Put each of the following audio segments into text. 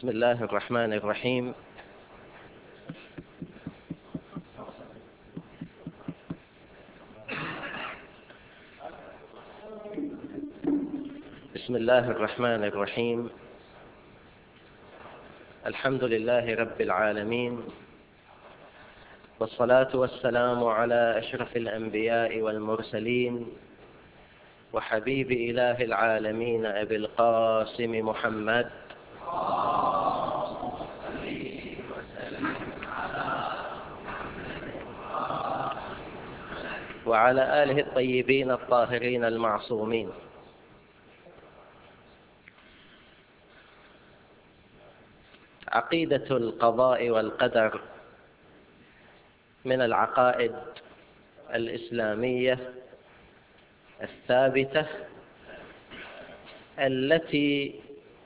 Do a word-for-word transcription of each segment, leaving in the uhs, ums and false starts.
بسم الله الرحمن الرحيم. بسم الله الرحمن الرحيم. الحمد لله رب العالمين، والصلاة والسلام على أشرف الأنبياء والمرسلين وحبيب إله العالمين أبي القاسم محمد وعلى آله الطيبين الطاهرين المعصومين. عقيدة القضاء والقدر من العقائد الإسلامية الثابتة التي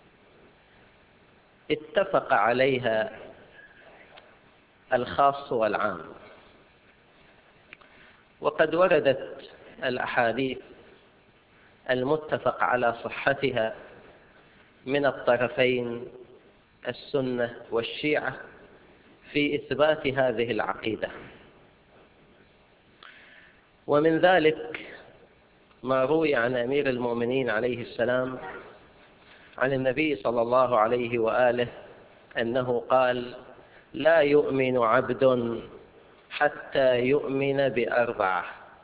اتفق عليها الخاص والعام، وقد وردت الأحاديث المتفق على صحتها من الطرفين السنة والشيعة في إثبات هذه العقيدة. ومن ذلك ما روي عن أمير المؤمنين عليه السلام عن النبي صلى الله عليه وآله أنه قال: لا يؤمن عبد حتى يؤمن بأربعة: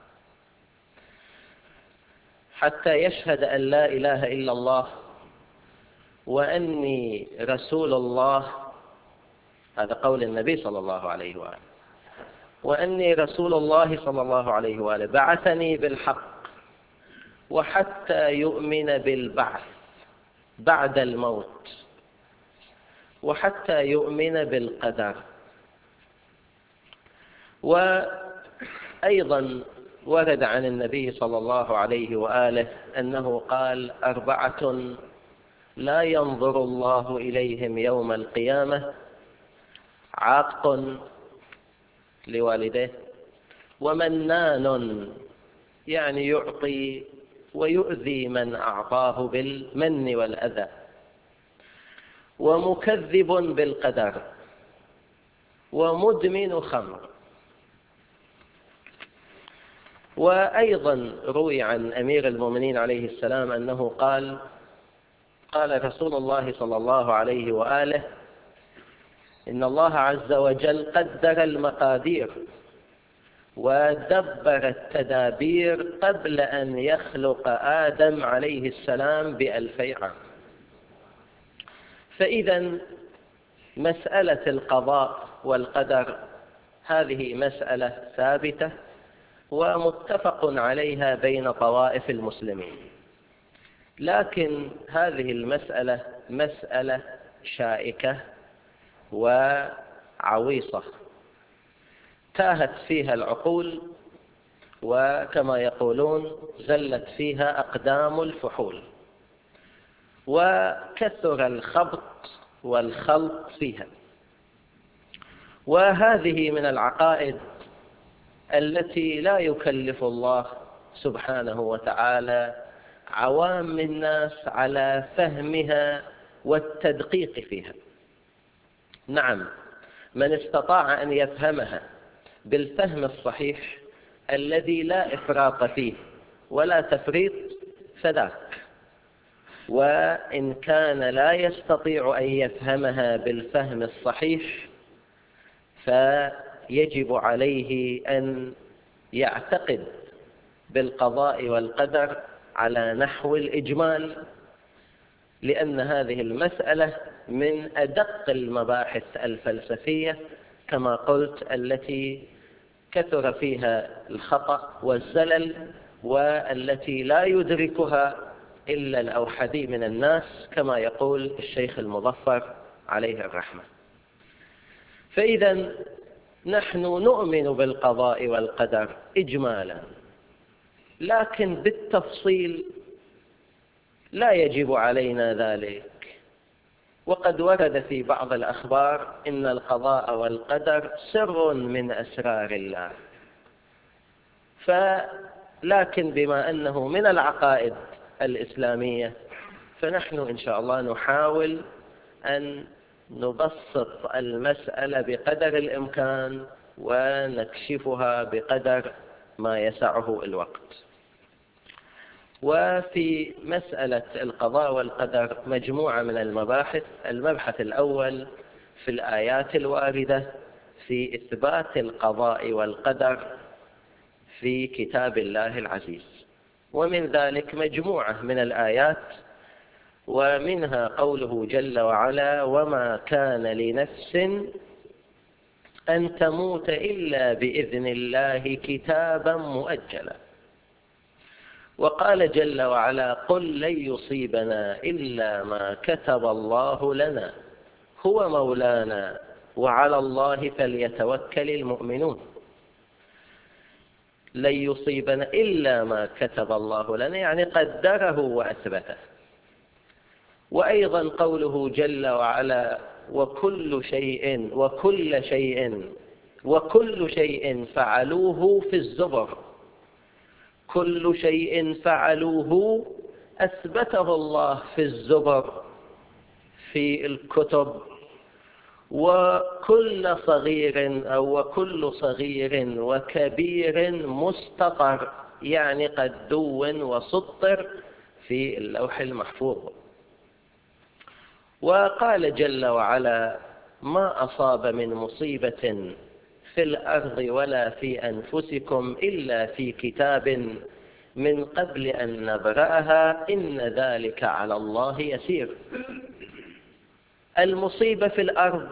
حتى يشهد أن لا إله إلا الله وأني رسول الله، هذا قول النبي صلى الله عليه وآله، وأني رسول الله صلى الله عليه وآله بعثني بالحق، وحتى يؤمن بالبعث بعد الموت، وحتى يؤمن بالقدر. وأيضا ورد عن النبي صلى الله عليه وآله أنه قال: أربعة لا ينظر الله إليهم يوم القيامة: عاق لوالديه، ومنان يعني يعطي ويؤذي من أعطاه بالمن والأذى، ومكذب بالقدر، ومدمن خمر. وأيضا روي عن أمير المؤمنين عليه السلام أنه قال: قال رسول الله صلى الله عليه وآله: إن الله عز وجل قدر المقادير ودبر التدابير قبل أن يخلق آدم عليه السلام بألفي عام. فإذا مسألة القضاء والقدر هذه مسألة ثابتة ومتفق عليها بين طوائف المسلمين، لكن هذه المسألة مسألة شائكة وعويصة تاهت فيها العقول، وكما يقولون زلت فيها أقدام الفحول، وكثر الخبط والخلط فيها. وهذه من العقائد التي لا يكلف الله سبحانه وتعالى عوام الناس على فهمها والتدقيق فيها. نعم، من استطاع أن يفهمها بالفهم الصحيح الذي لا إفراط فيه ولا تفريط فذاك، وإن كان لا يستطيع أن يفهمها بالفهم الصحيح فيجب عليه أن يعتقد بالقضاء والقدر على نحو الإجمال، لأن هذه المسألة من أدق المباحث الفلسفية كما قلت، التي كثر فيها الخطأ والزلل، والتي لا يدركها إلا الأوحدي من الناس كما يقول الشيخ المظفر عليه الرحمة. فإذا نحن نؤمن بالقضاء والقدر إجمالا، لكن بالتفصيل لا يجب علينا ذلك. وقد ورد في بعض الأخبار إن القضاء والقدر سر من أسرار الله، فلكن بما أنه من العقائد الإسلامية فنحن إن شاء الله نحاول أن نبسط المسألة بقدر الإمكان ونكشفها بقدر ما يسعه الوقت. وفي مسألة القضاء والقدر مجموعة من المباحث. المبحث الأول في الآيات الواردة في إثبات القضاء والقدر في كتاب الله العزيز، ومن ذلك مجموعة من الآيات، ومنها قوله جل وعلا: وما كان لنفس أن تموت إلا بإذن الله كتابا مؤجلا. وقال جل وعلا: قل لن يصيبنا إلا ما كتب الله لنا هو مولانا وعلى الله فليتوكل المؤمنون. لن يصيبنا إلا ما كتب الله لنا، يعني قدره وأثبته. وأيضا قوله جل وعلا: وكل شيء وكل شيء وكل شيء فعلوه في الزبر. كل شيء فعلوه أثبته الله في الزبر في الكتب. وكل صغير أو وكل صغير وكبير مستطر، يعني قد دون وسطر في اللوح المحفوظ. وقال جل وعلا: ما أصاب من مصيبة في الأرض ولا في أنفسكم إلا في كتاب من قبل أن نبرأها إن ذلك على الله يسير. المصيبة في الأرض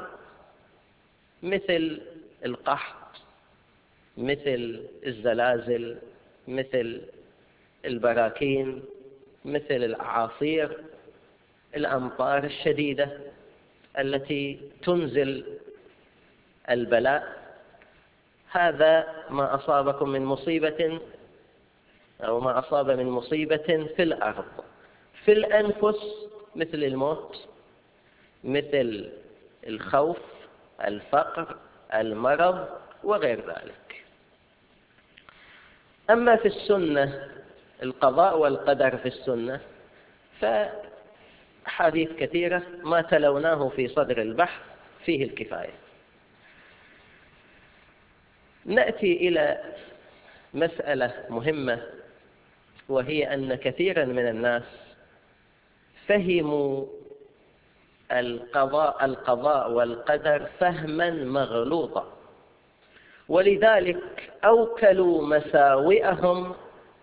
مثل القحط، مثل الزلازل، مثل البراكين، مثل الأعاصير، الأمطار الشديدة التي تنزل البلاء. هذا ما أصابكم من مصيبة أو ما أصاب من مصيبة في الأرض. في الأنفس مثل الموت، مثل الخوف، الفقر، المرض وغير ذلك. أما في السنة، القضاء والقدر في السنة فحديث كثيرة ما تلوناه في صدر البحث فيه الكفاية. نأتي إلى مسألة مهمة، وهي أن كثيرا من الناس فهموا القضاء القضاء والقدر فهما مغلوطا، ولذلك أوكلوا مساوئهم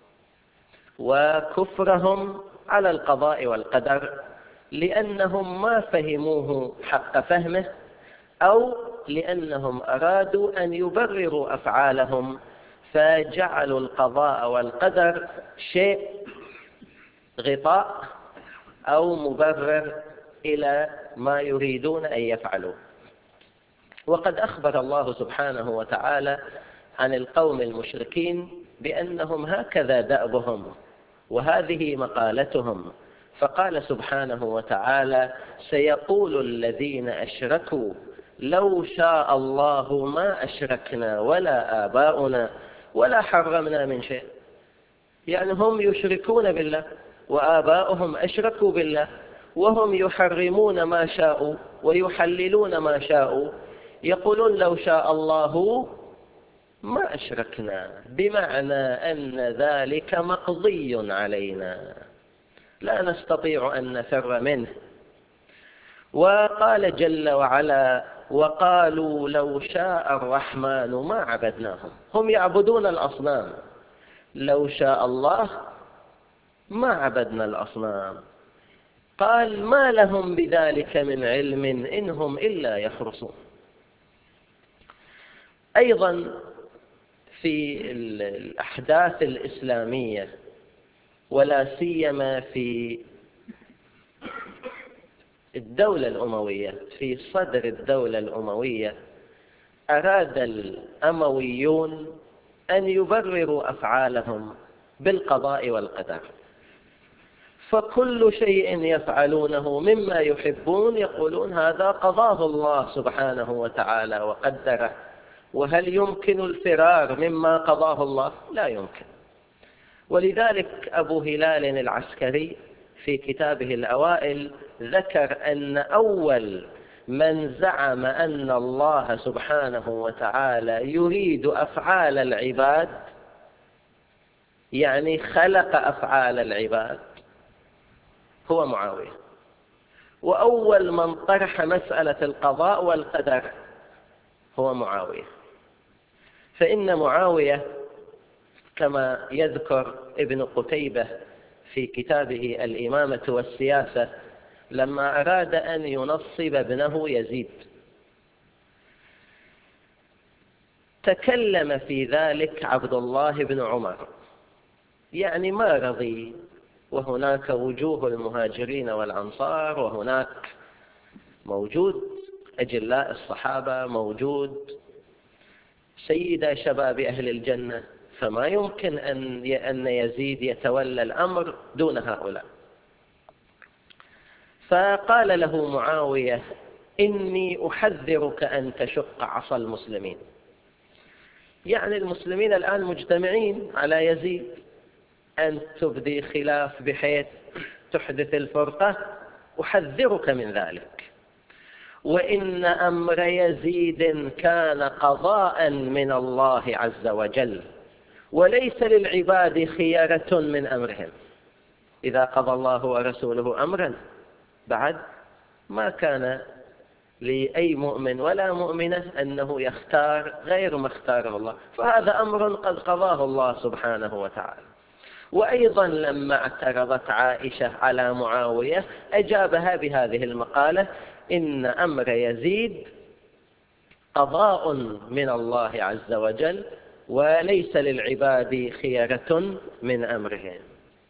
وكفرهم على القضاء والقدر، لأنهم ما فهموه حق فهمه، أو لأنهم أرادوا أن يبرروا أفعالهم فجعلوا القضاء والقدر شيء غطاء أو مبرر إلى ما يريدون أن يفعلوا. وقد أخبر الله سبحانه وتعالى عن القوم المشركين بأنهم هكذا دأبهم وهذه مقالتهم، فقال سبحانه وتعالى: سيقول الذين أشركوا لو شاء الله ما أشركنا ولا آباؤنا ولا حرمنا من شيء. يعني هم يشركون بالله وآباؤهم أشركوا بالله، وهم يحرمون ما شاءوا ويحللون ما شاءوا، يقولون لو شاء الله ما أشركنا، بمعنى أن ذلك مقضي علينا لا نستطيع أن نفر منه. وقال جل وعلا: وقالوا لو شاء الرحمن ما عبدناهم. هم يعبدون الأصنام، لو شاء الله ما عبدنا الأصنام. قال: ما لهم بذلك من علم إنهم إلا يخرصون. أيضا في الأحداث الإسلامية، ولا سيما في الدولة الأموية، في صدر الدولة الأموية، أراد الأمويون أن يبرروا أفعالهم بالقضاء والقدر، فكل شيء يفعلونه مما يحبون يقولون هذا قضاه الله سبحانه وتعالى وقدره، وهل يمكن الفرار مما قضاه الله؟ لا يمكن. ولذلك أبو هلال العسكري في كتابه الأوائل ذكر أن أول من زعم أن الله سبحانه وتعالى يريد أفعال العباد، يعني خلق أفعال العباد، هو معاوية. وأول من طرح مسألة القضاء والقدر هو معاوية. فإن معاوية كما يذكر ابن قتيبة في كتابه الإمامة والسياسة، لما أراد أن ينصب ابنه يزيد تكلم في ذلك عبد الله بن عمر، يعني ما رضي، وهناك وجوه المهاجرين والأنصار، وهناك موجود أجلاء الصحابة، موجود سيد شباب أهل الجنة، فما يمكن أن يزيد يتولى الأمر دون هؤلاء. فقال له معاوية: إني أحذرك أن تشق عصا المسلمين. يعني المسلمين الآن مجتمعين على يزيد، أن تبدي خلاف بحيث تحدث الفرقة، أحذرك من ذلك. وإن أمر يزيد كان قضاء من الله عز وجل، وليس للعباد خيارة من أمرهم. إذا قضى الله ورسوله أمرا بعد ما كان لأي مؤمن ولا مؤمنة أنه يختار غير ما اختاره الله، فهذا أمر قد قضاه الله سبحانه وتعالى. وأيضا لما اعترضت عائشة على معاوية أجابها بهذه المقالة: إن أمر يزيد قضاء من الله عز وجل، وليس للعباد خيارة من أمرهم.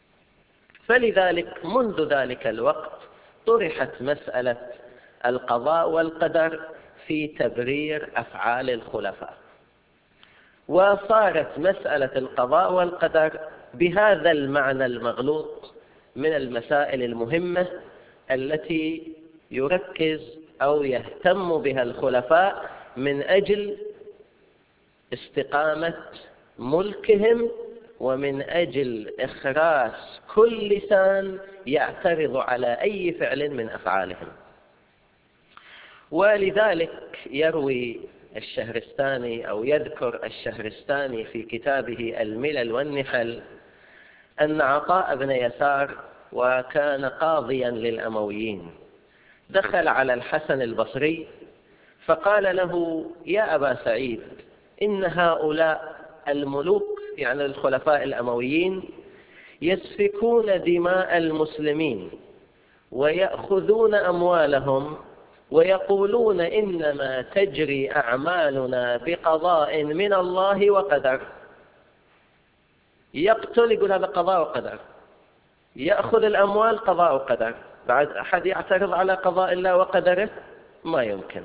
فلذلك منذ ذلك الوقت طرحت مسألة القضاء والقدر في تبرير أفعال الخلفاء، وصارت مسألة القضاء والقدر بهذا المعنى المغلوط من المسائل المهمة التي يركز أو يهتم بها الخلفاء من أجل استقامة ملكهم، ومن أجل إخراس كل لسان يعترض على أي فعل من أفعالهم. ولذلك يروي الشهرستاني أو يذكر الشهرستاني في كتابه الملل والنحل أن عطاء بن يسار، وكان قاضيا للأمويين، دخل على الحسن البصري فقال له: يا أبا سعيد، إن هؤلاء الملوك، يعني الخلفاء الأمويين، يسفكون دماء المسلمين ويأخذون أموالهم، ويقولون إنما تجري أعمالنا بقضاء من الله وقدر. يقتل يقول هذا قضاء وقدر، يأخذ الأموال قضاء وقدر. بعد أحد يعترض على قضاء الله وقدره؟ ما يمكن.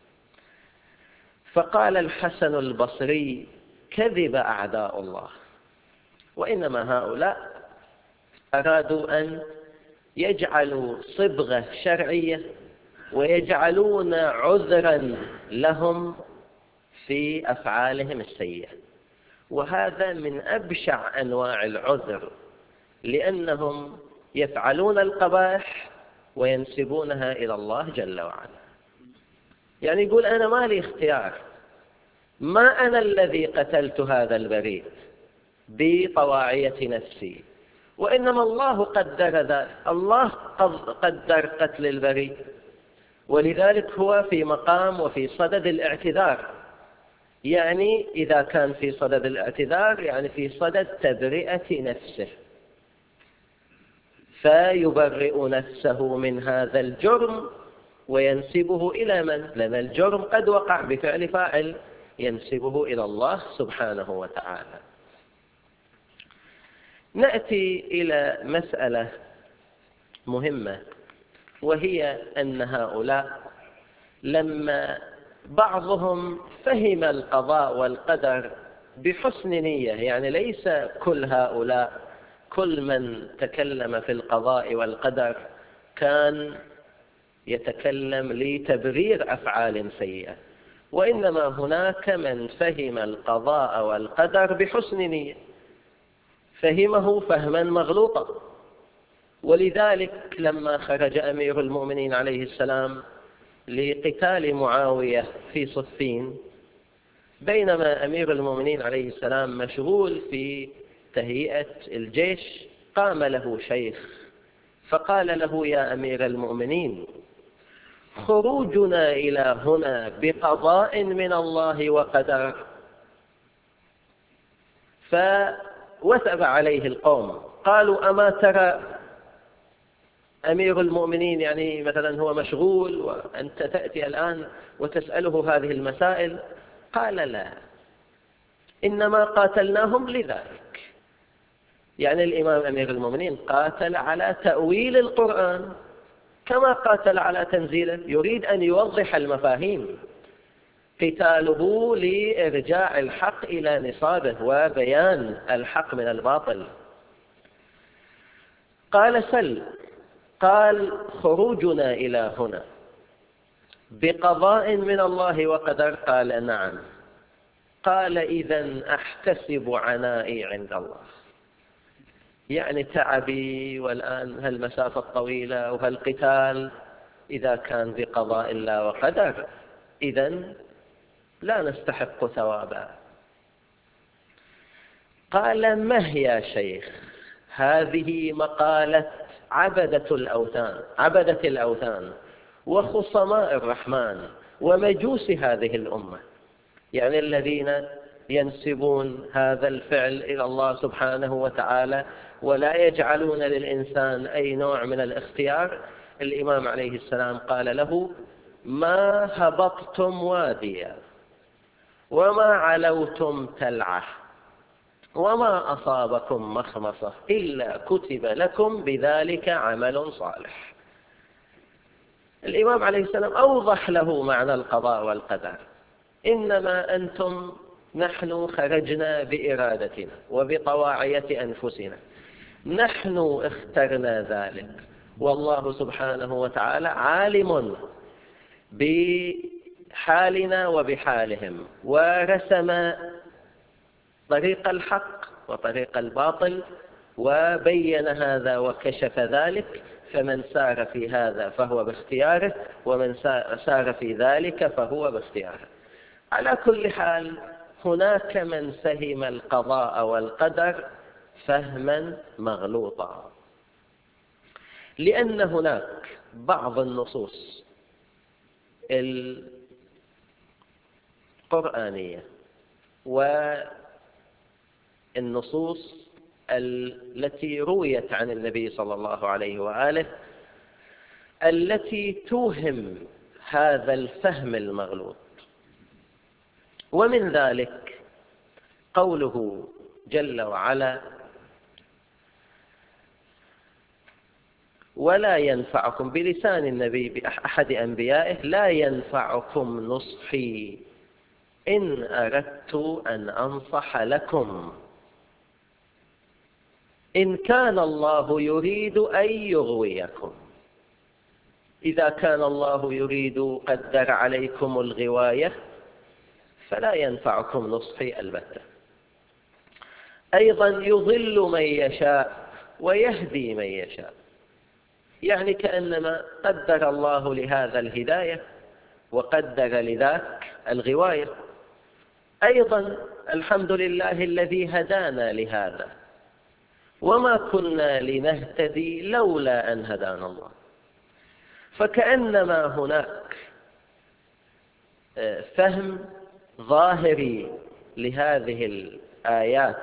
فقال الحسن البصري: كذب أعداء الله، وإنما هؤلاء أرادوا أن يجعلوا صبغة شرعية ويجعلون عذرا لهم في أفعالهم السيئة، وهذا من أبشع أنواع العذر، لأنهم يفعلون القبائح وينسبونها إلى الله جل وعلا. يعني يقول: أنا ما لي اختيار، ما أنا الذي قتلت هذا البريء بطواعية نفسي، وإنما الله قدر ذلك، الله قدر قتل البريء، ولذلك هو في مقام وفي صدد الاعتذار. يعني إذا كان في صدد الاعتذار يعني في صدد تبرئة نفسه، فيبرئ نفسه من هذا الجرم وينسبه إلى من؟ لأن الجرم قد وقع بفعل فاعل ينسبه إلى الله سبحانه وتعالى. نأتي إلى مسألة مهمة، وهي أن هؤلاء لما بعضهم فهم القضاء والقدر بحسن نية، يعني ليس كل هؤلاء، كل من تكلم في القضاء والقدر كان يتكلم لتبرير أفعال سيئة، وإنما هناك من فهم القضاء والقدر بحسن نية، فهمه فهما مغلوطا. ولذلك لما خرج أمير المؤمنين عليه السلام لقتال معاوية في صفين، بينما أمير المؤمنين عليه السلام مشغول في تهيئة الجيش، قام له شيخ فقال له: يا أمير المؤمنين، خروجنا إلى هنا بقضاء من الله وقدر. فوثب عليه القوم، قالوا: أما ترى أمير المؤمنين يعني مثلا هو مشغول وأنت تأتي الآن وتسأله هذه المسائل؟ قال: لا، إنما قاتلناهم لذلك. يعني الإمام أمير المؤمنين قاتل على تأويل القرآن كما قاتل على تنزيله، يريد أن يوضح المفاهيم، قتاله لإرجاع الحق إلى نصابه وبيان الحق من الباطل. قال: سل. قال: خروجنا إلى هنا بقضاء من الله وقدر. قال: نعم. قال: إذن أحتسب عنائي عند الله، يعني تعبي والآن هالمسافة الطويلة وهالقتال إذا كان بقضاء الله وقدر إذن لا نستحق ثوابا. قال: مه يا شيخ، هذه مقالة عبدة الأوثان عبدة الأوثان وخصماء الرحمن ومجوس هذه الأمة، يعني الذين ينسبون هذا الفعل إلى الله سبحانه وتعالى ولا يجعلون للإنسان أي نوع من الاختيار. الإمام عليه السلام قال له: ما هبطتم واديا وما علوتم تلعة وما أصابكم مخمصة إلا كتب لكم بذلك عمل صالح. الإمام عليه السلام أوضح له معنى القضاء والقدر. إنما أنتم نحن خرجنا بإرادتنا وبطواعية أنفسنا، نحن اخترنا ذلك، والله سبحانه وتعالى عالم بحالنا وبحالهم، ورسم طريق الحق وطريق الباطل وبين هذا وكشف ذلك، فمن سار في هذا فهو باختياره ومن سار في ذلك فهو باختياره. على كل حال هناك من فهم القضاء والقدر فهما مغلوطا، لأن هناك بعض النصوص القرآنية والنصوص التي رويت عن النبي صلى الله عليه وآله التي توهم هذا الفهم المغلوط. ومن ذلك قوله جل وعلا: ولا ينفعكم، بلسان النبي بأحد أنبيائه: لا ينفعكم نصحي إن أردت أن أنصح لكم إن كان الله يريد أن يغويكم. إذا كان الله يريد قدر عليكم الغواية فلا ينفعكم نصحي البتة. أيضا يضل من يشاء ويهدي من يشاء، يعني كأنما قدر الله لهذا الهداية وقدر لذاك الغواية. أيضا الحمد لله الذي هدانا لهذا، وما كنا لنهتدي لولا أن هدانا الله. فكأنما هناك فهم ظاهري لهذه الآيات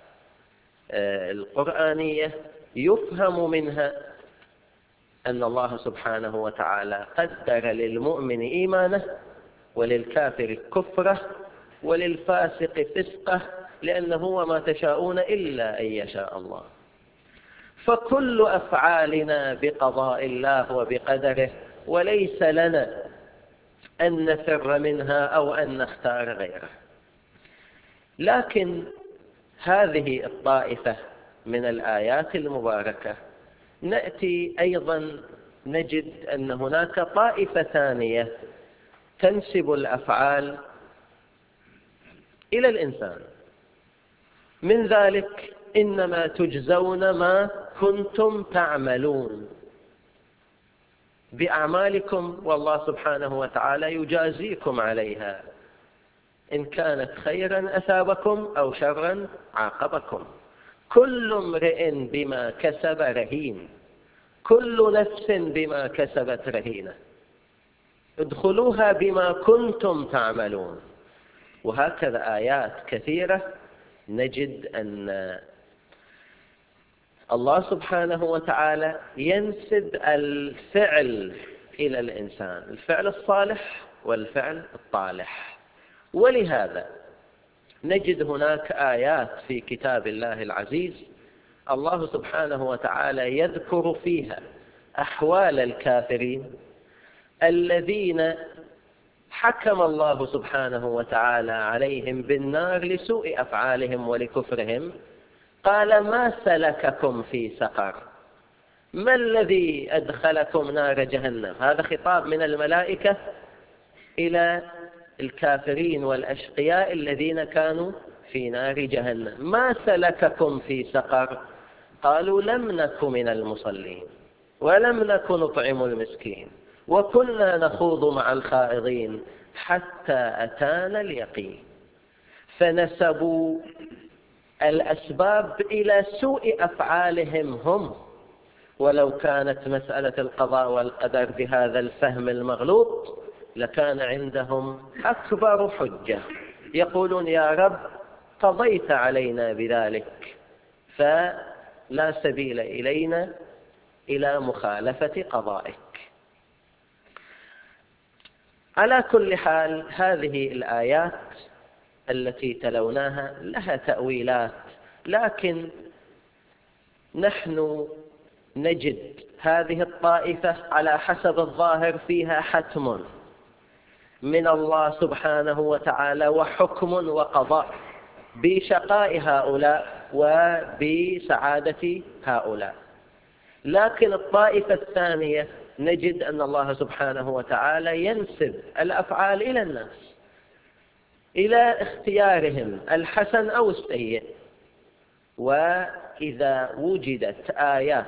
القرآنية يفهم منها أن الله سبحانه وتعالى قدر للمؤمن إيمانه وللكافر كفره وللفاسق فسقه، لأنه وما تشاءون إلا أن يشاء الله. فكل أفعالنا بقضاء الله وبقدره، وليس لنا أن نفر منها أو أن نختار غيره. لكن هذه الطائفة من الآيات المباركة نأتي أيضا نجد أن هناك طائفة ثانية تنسب الأفعال إلى الإنسان، من ذلك: إنما تجزون ما كنتم تعملون. بأعمالكم، والله سبحانه وتعالى يجازيكم عليها، إن كانت خيرا أثابكم أو شرا عاقبكم. كل امرئ بما كسب رهين، كل نفس بما كسبت رهينة، ادخلوها بما كنتم تعملون. وهكذا آيات كثيرة نجد أن الله سبحانه وتعالى ينسب الفعل إلى الإنسان، الفعل الصالح والفعل الطالح. ولهذا نجد هناك آيات في كتاب الله العزيز الله سبحانه وتعالى يذكر فيها أحوال الكافرين الذين حكم الله سبحانه وتعالى عليهم بالنار لسوء أفعالهم ولكفرهم. قال: ما سلككم في سقر؟ ما الذي أدخلكم نار جهنم؟ هذا خطاب من الملائكة إلى الكافرين والأشقياء الذين كانوا في نار جهنم. ما سلككم في سقر؟ قالوا: لم نك من المصلين ولم نك نطعم المسكين وكنا نخوض مع الخائضين حتى أتانا اليقين. فنسبوا الأسباب إلى سوء أفعالهم هم، ولو كانت مسألة القضاء والقدر بهذا الفهم المغلوط لكان عندهم أكبر حجة، يقولون: يا رب قضيت علينا بذلك فلا سبيل إلينا إلى مخالفة قضائك. على كل حال، هذه الآيات التي تلوناها لها تأويلات، لكن نحن نجد هذه الطائفة على حسب الظاهر فيها حتم من الله سبحانه وتعالى وحكم وقضاء بشقاء هؤلاء وبسعادة هؤلاء. لكن الطائفة الثانية نجد أن الله سبحانه وتعالى ينسب الأفعال إلى الناس، إلى اختيارهم الحسن أو السيء. وإذا وجدت آيات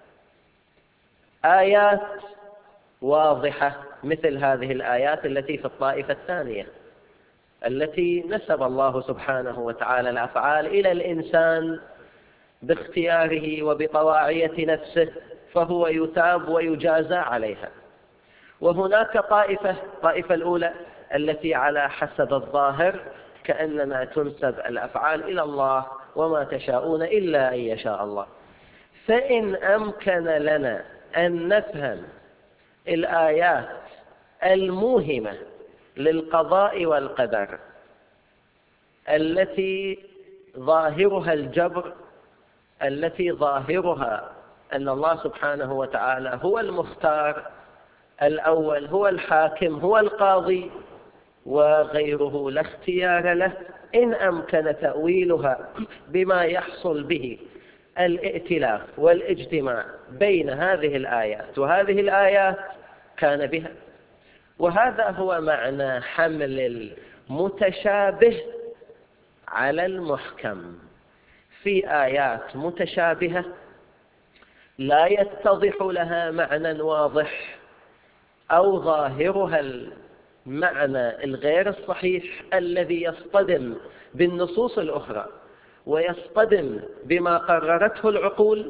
آيات واضحة مثل هذه الآيات التي في الطائفة الثانية التي نسب الله سبحانه وتعالى الأفعال إلى الإنسان باختياره وبطواعية نفسه، فهو يثاب ويجازى عليها. وهناك طائفة طائفة الأولى التي على حسب الظاهر كأنما تنسب الأفعال إلى الله، وما تشاءون إلا أن يشاء الله. فإن أمكن لنا أن نفهم الآيات الموهمة للقضاء والقدر التي ظاهرها الجبر، التي ظاهرها أن الله سبحانه وتعالى هو المختار الأول، هو الحاكم، هو القاضي، وغيره لا اختيار له، إن أمكن تأويلها بما يحصل به الائتلاف والاجتماع بين هذه الآيات وهذه الآيات كان بها. وهذا هو معنى حمل المتشابه على المحكم. في آيات متشابهة لا يتضح لها معنى واضح أو ظاهرها المعنى الغير الصحيح الذي يصطدم بالنصوص الأخرى ويصطدم بما قررته العقول،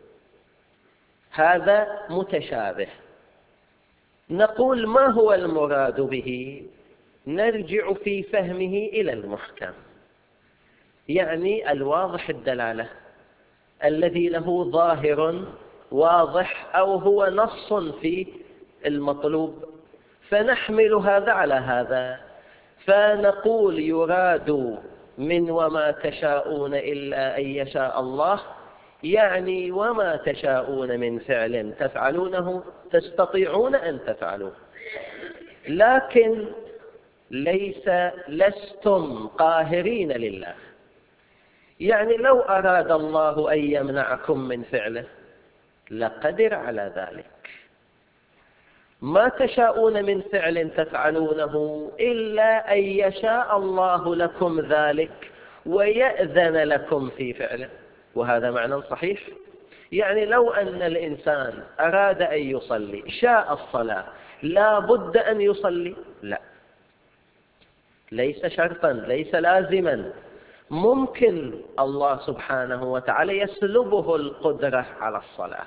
هذا متشابه. نقول: ما هو المراد به؟ نرجع في فهمه إلى المحكم، يعني الواضح الدلالة الذي له ظاهر واضح أو هو نص في المطلوب، فنحمل هذا على هذا، فنقول يراد من وما تشاءون إلا أن يشاء الله، يعني وما تشاءون من فعل تفعلونه تستطيعون أن تفعلوه، لكن ليس لستم قاهرين لله. يعني لو أراد الله أن يمنعكم من فعله لقدر على ذلك. ما تشاءون من فعل تفعلونه إلا أن يشاء الله لكم ذلك ويأذن لكم في فعله، وهذا معنى صحيح. يعني لو أن الإنسان أراد أن يصلي شاء الصلاة لا بد أن يصلي؟ لا، ليس شرطا، ليس لازما. ممكن الله سبحانه وتعالى يسلبه القدرة على الصلاة،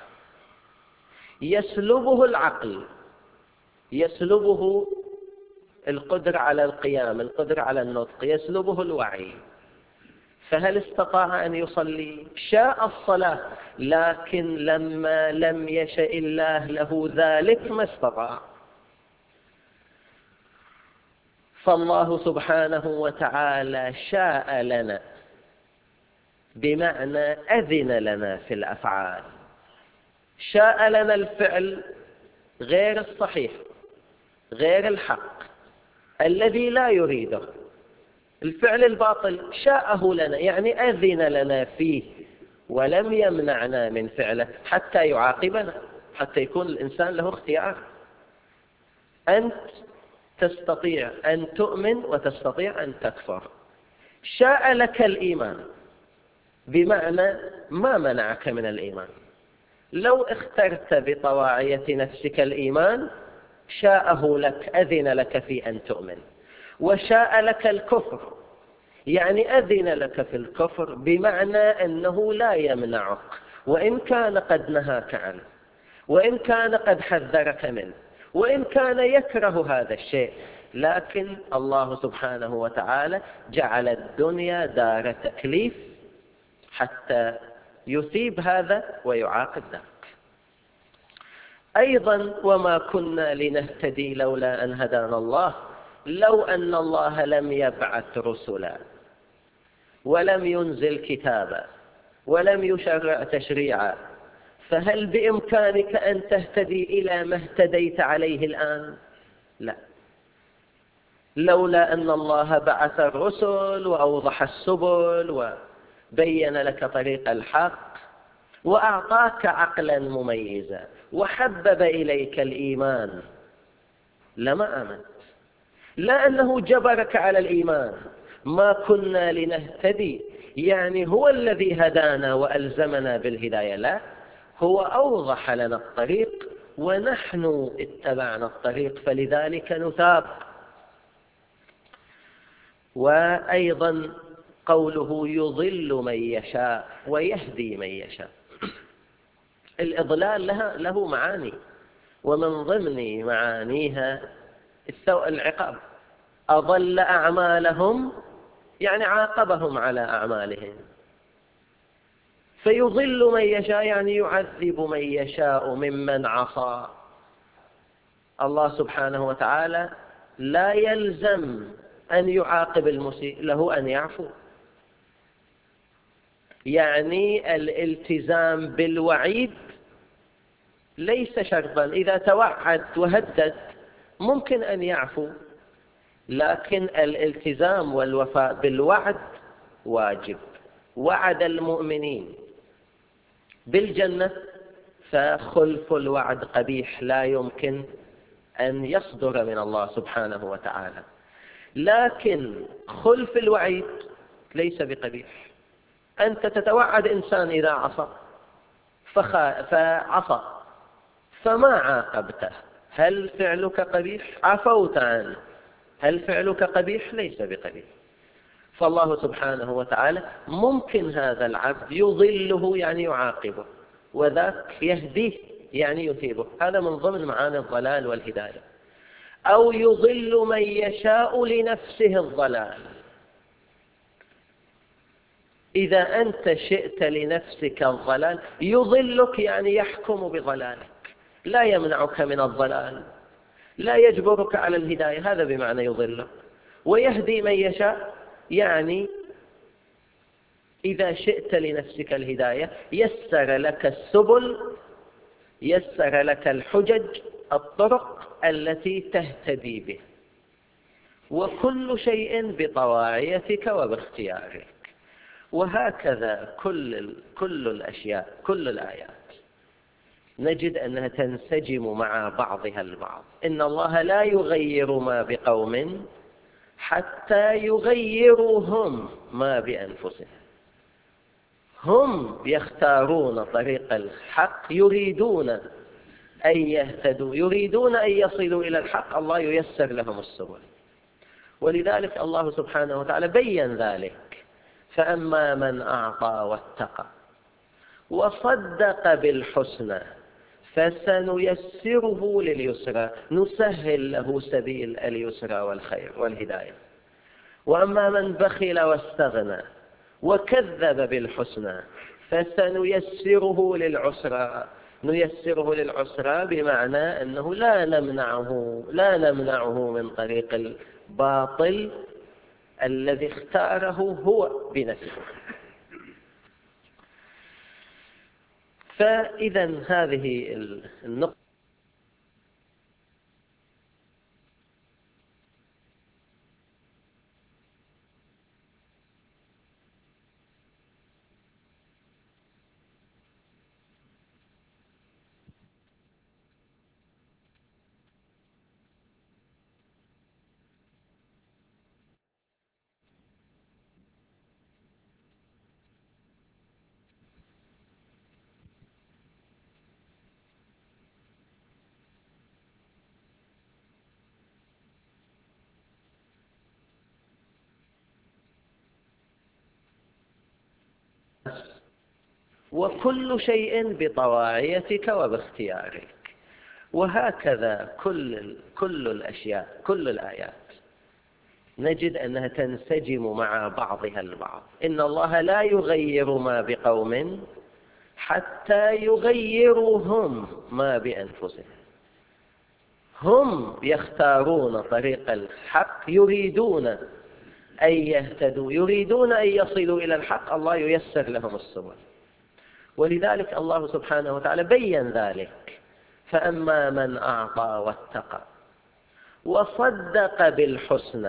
يسلبه العقل، يسلبه القدرة على القيام، القدرة على النطق، يسلبه الوعي. فهل استطاع أن يصلي؟ شاء الصلاة، لكن لما لم يشأ الله له ذلك ما استطاع. فالله سبحانه وتعالى شاء لنا بمعنى أذن لنا في الأفعال. شاء لنا الفعل غير الصحيح، غير الحق، الذي لا يريده، الفعل الباطل شاءه لنا، يعني أذن لنا فيه ولم يمنعنا من فعله حتى يعاقبنا، حتى يكون الإنسان له اختيار. أنت تستطيع أن تؤمن وتستطيع أن تكفر. شاء لك الإيمان بمعنى ما منعك من الإيمان. لو اخترت بطواعية نفسك الإيمان شاءه لك، أذن لك في أن تؤمن. وشاء لك الكفر، يعني أذن لك في الكفر بمعنى أنه لا يمنعك، وإن كان قد نهاك عنه، وإن كان قد حذرك منه، وإن كان يكره هذا الشيء، لكن الله سبحانه وتعالى جعل الدنيا دار تكليف حتى يثيب هذا ويعاقب ذاك. أيضا وما كنا لنهتدي لولا أن هدانا الله، لو أن الله لم يبعث رسلا ولم ينزل كتابا ولم يشرع تشريعا، فهل بإمكانك أن تهتدي إلى ما اهتديت عليه الآن؟ لا. لولا أن الله بعث الرسل وأوضح السبل وبين لك طريق الحق وأعطاك عقلا مميزا وحبب إليك الإيمان لما آمنت. لا أنه جبرك على الإيمان. ما كنا لنهتدي يعني هو الذي هدانا وألزمنا بالهداية، لا، هو أوضح لنا الطريق ونحن اتبعنا الطريق، فلذلك نثاب. وأيضا قوله يضل من يشاء ويهدي من يشاء. الإضلال لها له معاني، ومن ضمن معانيها العقاب. أضل أعمالهم يعني عاقبهم على أعمالهم. فيضل من يشاء يعني يعذب من يشاء ممن عصى الله سبحانه وتعالى. لا يلزم أن يعاقب المسيء، له أن يعفو. يعني الالتزام بالوعيد ليس شرطا. إذا توعد وهدد ممكن أن يعفو، لكن الالتزام والوفاء بالوعد واجب. وعد المؤمنين بالجنة، فخلف الوعد قبيح، لا يمكن أن يصدر من الله سبحانه وتعالى. لكن خلف الوعيد ليس بقبيح. أنت تتوعد إنسان إذا عصى فعصى فما عاقبته، هل فعلك قبيح؟ عفوت عنه، هل فعلك قبيح؟ ليس بقبيح. فالله سبحانه وتعالى ممكن هذا العبد يضله يعني يعاقبه، وذاك يهديه يعني يثيبه. هذا من ضمن معاني الضلال والهداية. أو يضل من يشاء لنفسه الضلال. إذا أنت شئت لنفسك الضلال يضلك يعني يحكم بضلالك، لا يمنعك من الضلال، لا يجبرك على الهداية، هذا بمعنى يضلك. ويهدي من يشاء يعني إذا شئت لنفسك الهداية يسر لك السبل، يسر لك الحجج، الطرق التي تهتدي به، وكل شيء بطواعيتك وباختيارك. وهكذا كل كل الأشياء، كل الآيات نجد أنها تنسجم مع بعضها البعض. إن الله لا يغير ما بقوم حتى يغيروا هم ما بأنفسهم. هم يختارون طريق الحق، يريدون أن يهتدوا، يريدون أن يصلوا إلى الحق، الله ييسر لهم السبل. ولذلك الله سبحانه وتعالى بين ذلك: فأما من أعطى واتقى وصدق بالحسنى فسنيسره لليسرى، نسهل له سبيل اليسرى والخير والهداية. وأما من بخل واستغنى وكذب بالحسنى فسنيسره للعسرى، نيسره للعسرى بمعنى أنه لا نمنعه لا نمنعه من طريق الباطل الذي اختاره هو بنفسه. فإذا هذه النقطة وكل شيء بطواعيتك وباختيارك. وهكذا كل كل الأشياء، كل الآيات نجد أنها تنسجم مع بعضها البعض. إن الله لا يغير ما بقوم حتى يغيروا هم ما بأنفسهم. هم يختارون طريق الحق، يريدون أن يهتدوا، يريدون أن يصلوا إلى الحق، الله ييسر لهم السبل. ولذلك الله سبحانه وتعالى بين ذلك: فأما من أعطى واتقى وصدق بالحسنى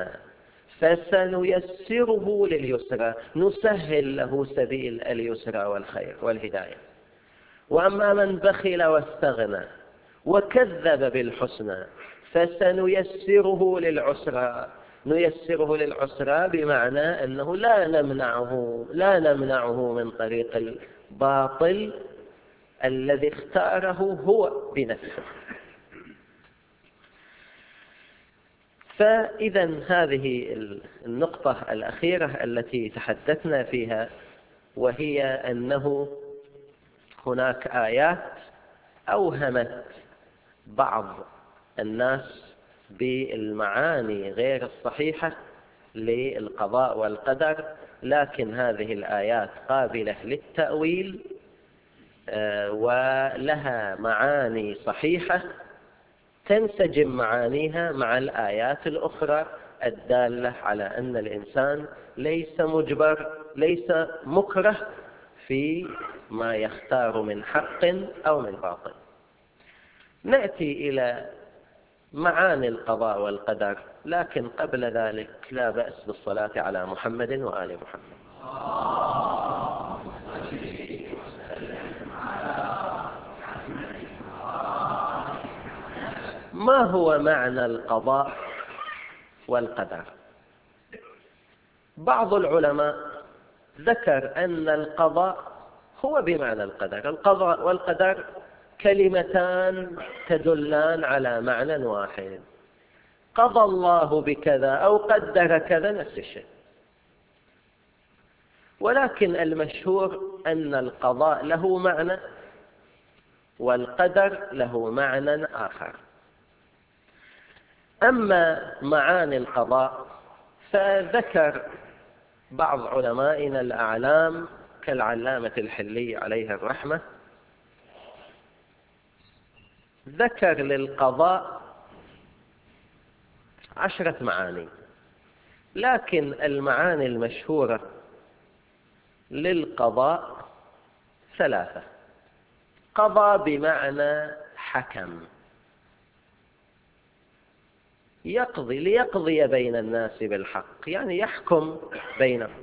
فسنيسره لليسرى، نسهل له سبيل اليسرى والخير والهداية. وأما من بخل واستغنى وكذب بالحسنى فسنيسره للعسرى، نيسره للعسرى بمعنى أنه لا نمنعه لا نمنعه من طريق الباطل الذي اختاره هو بنفسه. فإذا هذه النقطة الأخيرة التي تحدثنا فيها، وهي أنه هناك آيات أوهمت بعض الناس بالمعاني غير الصحيحة للقضاء والقدر، لكن هذه الآيات قابلة للتأويل ولها معاني صحيحة تنسجم معانيها مع الآيات الأخرى الدالة على أن الإنسان ليس مجبر، ليس مكره في ما يختار من حق أو من باطل. نأتي إلى معاني القضاء والقدر، لكن قبل ذلك لا بأس بالصلاة على محمد وآل محمد. ما هو معنى القضاء والقدر؟ بعض العلماء ذكر أن القضاء هو بمعنى القدر. القضاء والقدر كلمتان تدلان على معنى واحد: قضى الله بكذا أو قدر كذا، نفس الشيء. ولكن المشهور أن القضاء له معنى والقدر له معنى آخر. أما معاني القضاء فذكر بعض علمائنا الأعلام كالعلامة الحلي عليه الرحمة، ذكر للقضاء عشرة معاني، لكن المعاني المشهورة للقضاء ثلاثة. قضى بمعنى حكم، يقضي ليقضي بين الناس بالحق، يعني يحكم بينهم.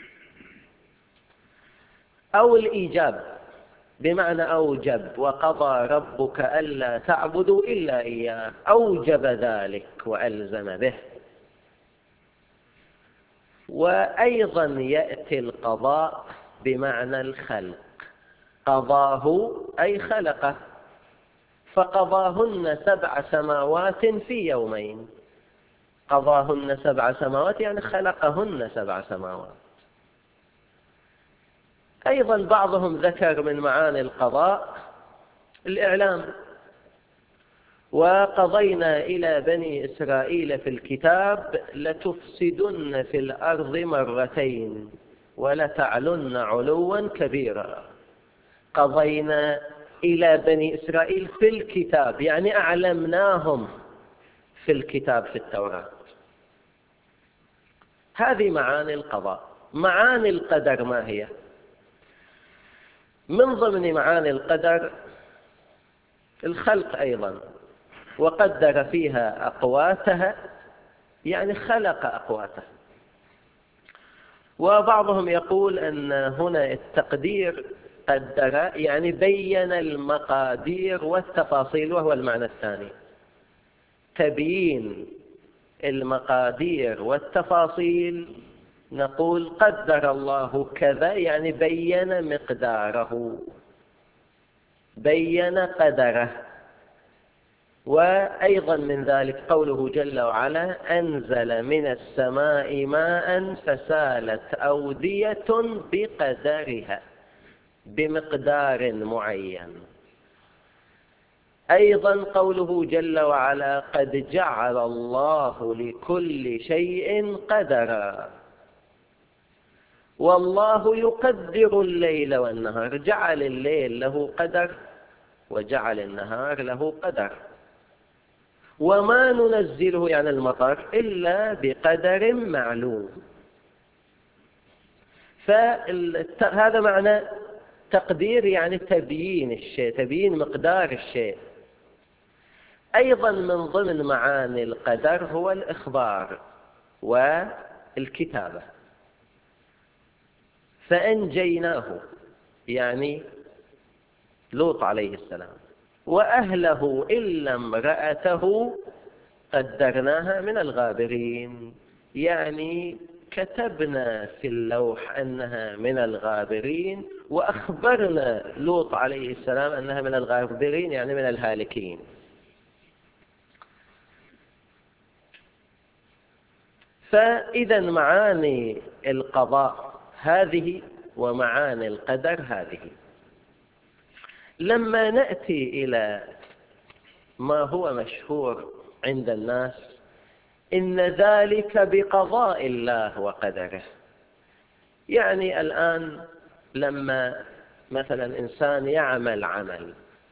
أو الإيجاب بمعنى أوجب: وقضى ربك ألا تعبدوا إلا إياه، أوجب ذلك وألزم به. وأيضا يأتي القضاء بمعنى الخلق، قضاه أي خلقه، فقضاهن سبع سماوات في يومين. قضاهن سبع سماوات يعني خلقهن سبع سماوات. أيضا بعضهم ذكر من معاني القضاء الإعلام، وقضينا إلى بني إسرائيل في الكتاب لتفسدن في الأرض مرتين ولتعلن علوا كبيرا. قضينا إلى بني إسرائيل في الكتاب يعني أعلمناهم في الكتاب في التوراة. هذه معاني القضاء. معاني القدر ما هي؟ من ضمن معاني القدر الخلق أيضا، وقدر فيها أقواتها يعني خلق أقواتها. وبعضهم يقول أن هنا التقدير قدر يعني بين المقادير والتفاصيل، وهو المعنى الثاني. تبيين المقادير والتفاصيل نقول قدر الله كذا يعني بين مقداره، بين قدره. وأيضا من ذلك قوله جل وعلا أنزل من السماء ماء فسالت أودية بقدرها، بمقدار معين. أيضا قوله جل وعلا قد جعل الله لكل شيء قدرا، والله يقدر الليل والنهار. جعل الليل له قدر وجعل النهار له قدر. وما ننزله يعني المطر إلا بقدر معلوم. فهذا معنى تقدير يعني تبيين الشيء، تبيين مقدار الشيء. أيضا من ضمن معاني القدر هو الإخبار والكتابة. فأنجيناه يعني لوط عليه السلام وأهله إلا امرأته قدرناها من الغابرين، يعني كتبنا في اللوح أنها من الغابرين، وأخبرنا لوط عليه السلام أنها من الغابرين يعني من الهالكين. فإذا معاني القضاء هذه ومعاني القدر هذه. لما نأتي إلى ما هو مشهور عند الناس إن ذلك بقضاء الله وقدره، يعني الآن لما مثلا إنسان يعمل عمل،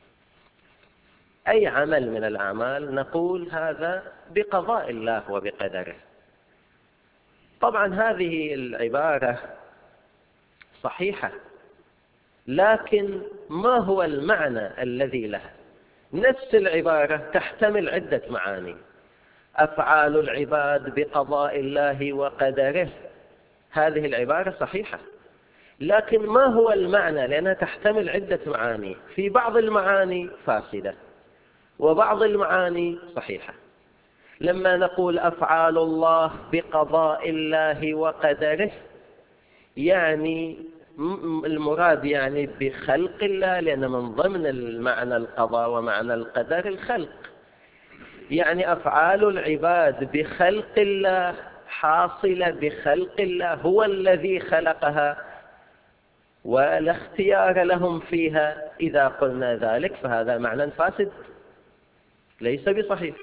أي عمل من الأعمال، نقول هذا بقضاء الله وبقدره. طبعا هذه العبارة صحيحة، لكن ما هو المعنى الذي لها؟ نفس العبارة تحتمل عدة معاني. أفعال العباد بقضاء الله وقدره، هذه العبارة صحيحة، لكن ما هو المعنى؟ لأنها تحتمل عدة معاني. في بعض المعاني فاسدة وبعض المعاني صحيحة. لما نقول أفعال الله بقضاء الله وقدره يعني المراد يعني بخلق الله، لأن من ضمن المعنى القضاء ومعنى القدر الخلق. يعني أفعال العباد بخلق الله حاصلة بخلق الله، هو الذي خلقها ولا اختيار لهم فيها. إذا قلنا ذلك فهذا معنى فاسد ليس بصحيح.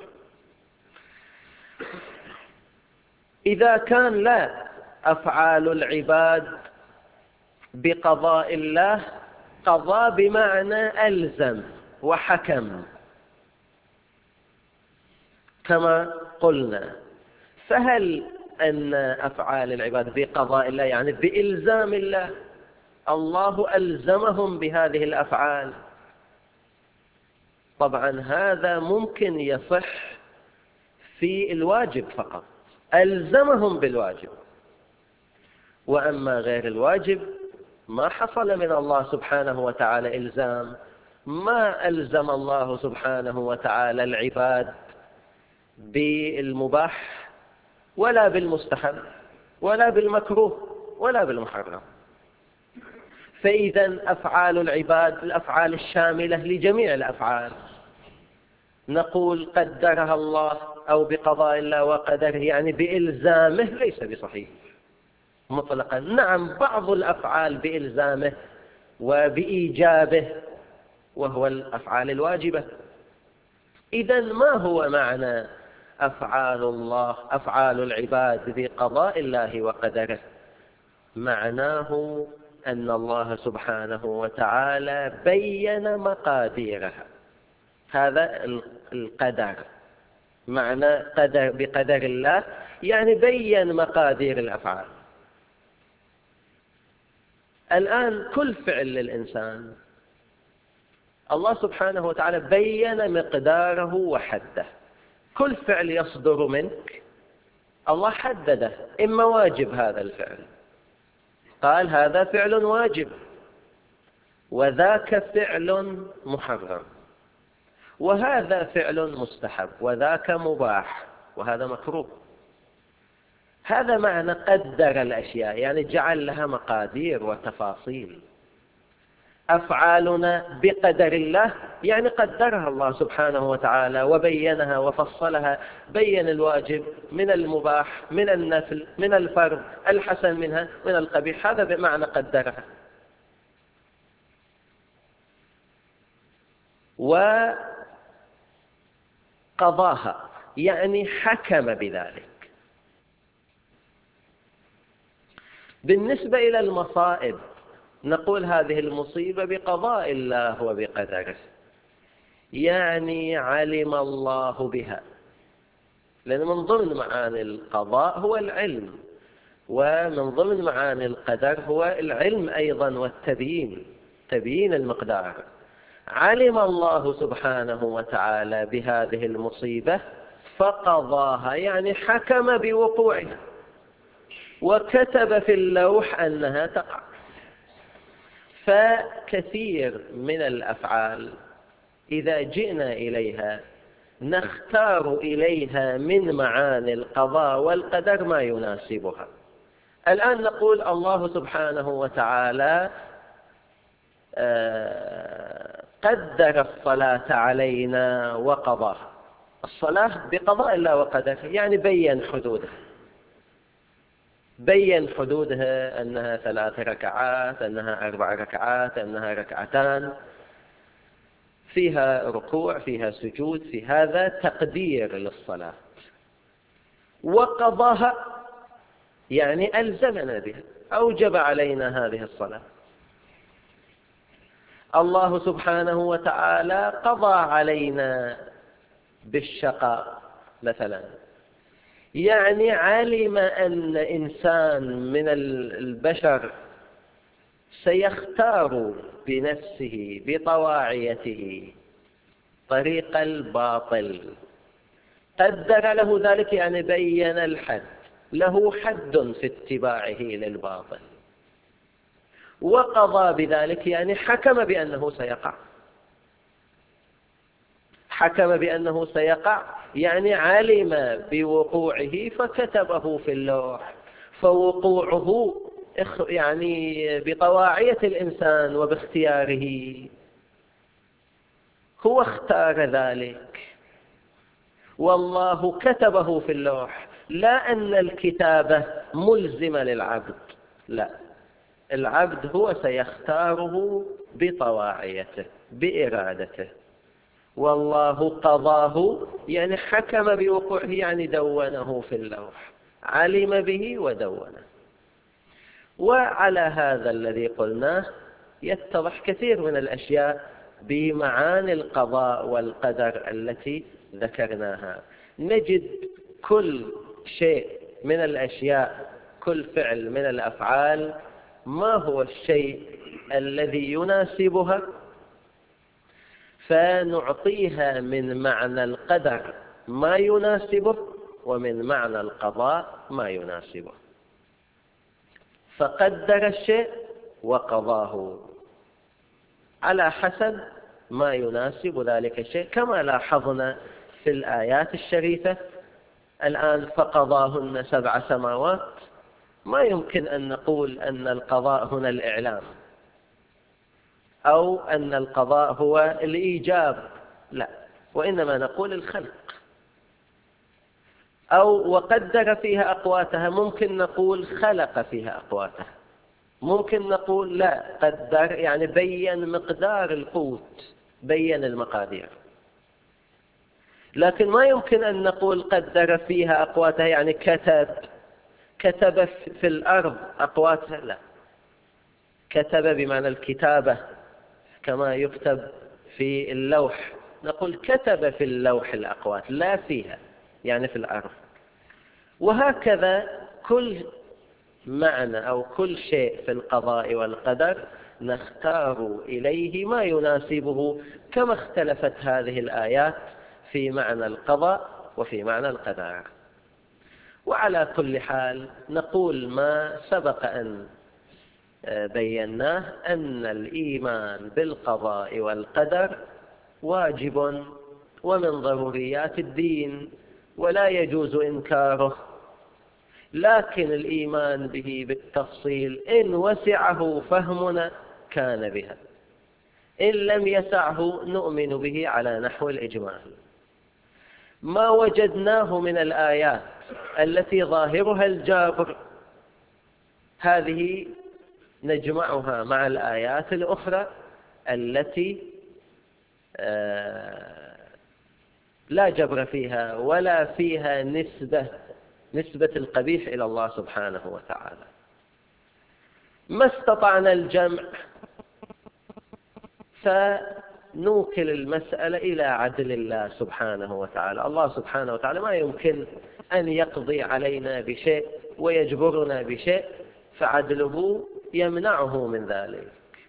إذا كان لا، أفعال العباد بقضاء الله قضى بمعنى ألزم وحكم كما قلنا. فهل أن أفعال العباد بقضاء الله يعني بإلزام الله، الله ألزمهم بهذه الأفعال؟ طبعا هذا ممكن يصح في الواجب فقط، ألزمهم بالواجب. وأما غير الواجب ما حصل من الله سبحانه وتعالى إلزام، ما ألزم الله سبحانه وتعالى العباد بالمباح ولا بالمستحب ولا بالمكروه ولا بالمحرم. فإذا أفعال العباد الأفعال الشاملة لجميع الأفعال، نقول قدرها الله أو بقضاء الله وقدره يعني بإلزامه ليس بصحيح مطلقا. نعم بعض الأفعال بإلزامه وبإيجابه وهو الأفعال الواجبة. إذن ما هو معنى أفعال الله أفعال العباد بقضاء الله وقدره؟ معناه أن الله سبحانه وتعالى بين مقاديرها. هذا القدر، معنى قدر بقدر الله يعني بين مقادير الأفعال. الآن كل فعل للإنسان الله سبحانه وتعالى بين مقداره وحده. كل فعل يصدر منك الله حدده، إما واجب هذا الفعل، قال هذا فعل واجب، وذاك فعل محرم، وهذا فعل مستحب، وذاك مباح، وهذا مكروه. هذا معنى قدر الأشياء، يعني جعل لها مقادير وتفاصيل. أفعالنا بقدر الله يعني قدرها الله سبحانه وتعالى وبينها وفصلها، بين الواجب من المباح من النفل من الفرض، الحسن منها من القبيح، هذا بمعنى قدرها. وقضاها يعني حكم بذلك. بالنسبة إلى المصائب نقول هذه المصيبة بقضاء الله وبقدره، يعني علم الله بها، لأن من ضمن معاني القضاء هو العلم، ومن ضمن معاني القدر هو العلم أيضا والتبيين، تبيين المقدار. علم الله سبحانه وتعالى بهذه المصيبة فقضاها يعني حكم بوقوعها، وكتب في اللوح أنها تقع. فكثير من الأفعال إذا جئنا إليها نختار إليها من معاني القضاء والقدر ما يناسبها. الآن نقول الله سبحانه وتعالى قدر الصلاة علينا وقضاها. الصلاة بقضاء الله وقدره يعني بين حدودها، بين حدودها أنها ثلاث ركعات، أنها أربع ركعات، أنها ركعتان، فيها ركوع فيها سجود، في هذا تقدير للصلاة. وقضاها يعني ألزمنا بها، أوجب علينا هذه الصلاة. الله سبحانه وتعالى قضى علينا بالشقاء مثلا، يعني علم أن إنسان من البشر سيختار بنفسه بطواعيته طريق الباطل، قدر له ذلك يعني بين الحد، له حد في اتباعه للباطل، وقضى بذلك يعني حكم بأنه سيقع. حكم بأنه سيقع يعني علم بوقوعه فكتبه في اللوح، فوقوعه يعني بطواعية الإنسان وباختياره، هو اختار ذلك والله كتبه في اللوح. لا أن الكتابة ملزمة للعبد، لا، العبد هو سيختاره بطواعيته بإرادته، والله قضاه يعني حكم بوقوعه يعني دونه في اللوح، علم به ودونه. وعلى هذا الذي قلناه يتضح كثير من الأشياء بمعاني القضاء والقدر التي ذكرناها. نجد كل شيء من الأشياء، كل فعل من الأفعال ما هو الشيء الذي يناسبها، فنعطيها من معنى القدر ما يناسبه ومن معنى القضاء ما يناسبه. فقدر الشيء وقضاه على حسب ما يناسب ذلك الشيء، كما لاحظنا في الآيات الشريفة. الآن فقضاهن سبع سماوات، ما يمكن أن نقول أن القضاء هنا الإعلام، أو أن القضاء هو الإيجاب، لا، وإنما نقول الخلق. أو وقدر فيها أقواتها، ممكن نقول خلق فيها أقواتها، ممكن نقول لا قدر يعني بين مقدار القوت، بين المقادير. لكن ما يمكن أن نقول قدر فيها أقواتها يعني كتب كتب في الأرض أقواتها، لا. كتب بمعنى الكتابة كما يكتب في اللوح، نقول كتب في اللوح الأقوات، لا فيها يعني في الأرض. وهكذا كل معنى أو كل شيء في القضاء والقدر نختار إليه ما يناسبه، كما اختلفت هذه الآيات في معنى القضاء وفي معنى القدر. وعلى كل حال نقول ما سبق أن بيناه، أن الإيمان بالقضاء والقدر واجب ومن ضروريات الدين ولا يجوز إنكاره، لكن الإيمان به بالتفصيل إن وسعه فهمنا كان بها، إن لم يسعه نؤمن به على نحو الإجمال. ما وجدناه من الآيات التي ظاهرها الجابر هذه نجمعها مع الآيات الأخرى التي لا جبر فيها ولا فيها نسبة نسبة القبيح إلى الله سبحانه وتعالى. ما استطعنا الجمع فنوكل المسألة إلى عدل الله سبحانه وتعالى. الله سبحانه وتعالى ما يمكن أن يقضي علينا بشيء ويجبرنا بشيء، فعدله يمنعه من ذلك.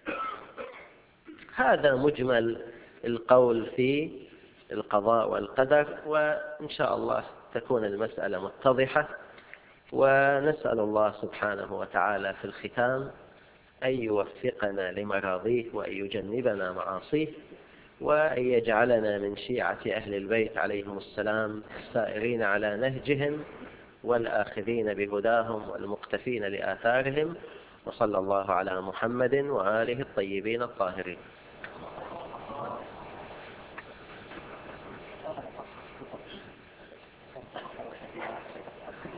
هذا مجمل القول في القضاء والقدر، وإن شاء الله تكون المسألة متضحة. ونسأل الله سبحانه وتعالى في الختام أن يوفقنا لمراضيه وأن يجنبنا معاصيه، وأن يجعلنا من شيعة أهل البيت عليهم السلام السائرين على نهجهم والآخذين بهداهم والمقتفين لآثارهم. وصلى الله على محمد وآله الطيبين الطاهرين.